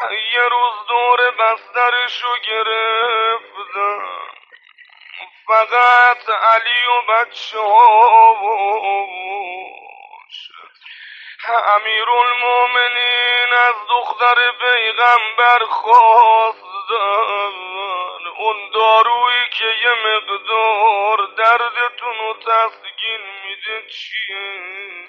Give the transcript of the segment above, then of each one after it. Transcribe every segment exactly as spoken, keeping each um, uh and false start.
یه روز دور بسترشو گرفتن، فقط علی و بچه ها امیرالمومنین از دختر پیغمبر خواستن اون دارویی که یه مقدار دردتون رو تسکین میده چیه؟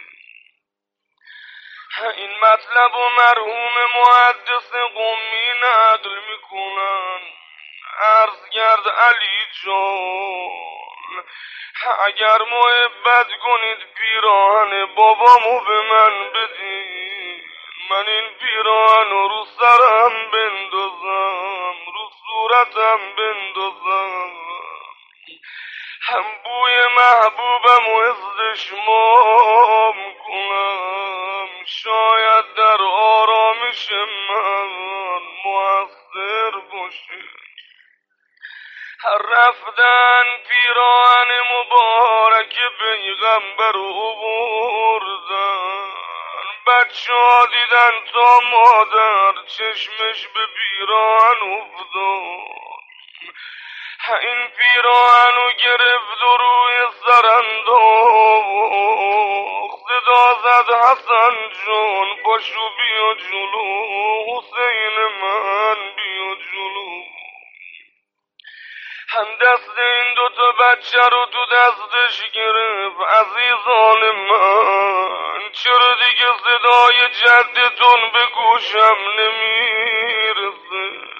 این مطلب و مرحوم محدث قمی نقل میکنن. عرض کرد علی جان اگر محبت کنید پیراهن بابامو به من بدین، من این پیراهن رو سرم بندازم، رو صورتم بندازم، هم بوی محبوبم و استشمام کنم، شاید در آرامش من مؤثر باشه. رفتن پیراهن مبارک پیغمبر رو بردن، بچه ها دیدن تا مادر چشمش به پیراهن افتاد، این پیراهن رو گرفت و روی سر انداخت، صدا زد حسن جان پاشو بیا جلو، حسین من بیا جلو. هم دست این دوتا بچه رو تو دستش گرفت، عزیزان من چرا دیگه صدای جدتون به گوشم نمیرسه؟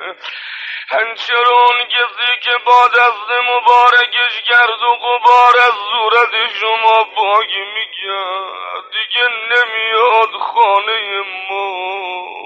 چرا اون کسی که با دست مبارکش گرد و غبار از صورت شما پاک میکرد دیگه نمیاد خانه ما؟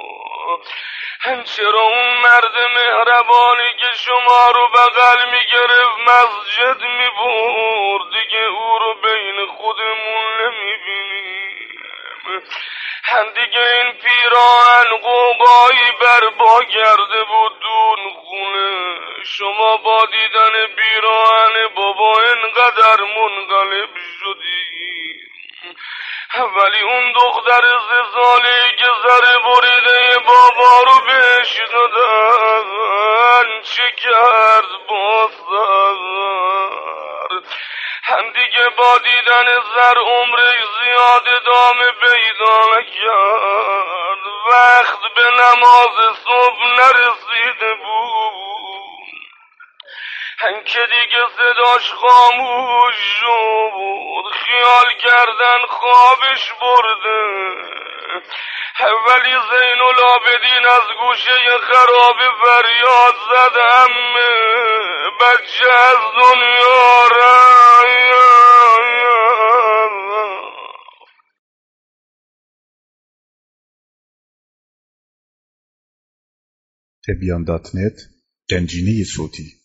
چرا اون مرد مهربانی که شما رو بغل میگرفت مسجد میبرد دیگه او رو بین خودمون نمیبینیم؟ دیگه این پیراهن قوقایی برپا کرده بود دون خونه، شما با دیدن پیراهن بابا اینقدر منقلب شدی، ولی اون دختر سه سالی که سر بریده بابا رو بهش دادن چه کرد با سر؟ هم دیگه با دیدن سر عمرش زیاد دامه پیدا نکرد، وقت به نماز صبح نرسیده بود که دیگه صداش خاموش شد، خیال کردن خوابش برده، ولی زین العابدین از گوشه خراب فریاد زد عمه بچه از دنیا رفت. تبیان دات نت گنجینه صوتی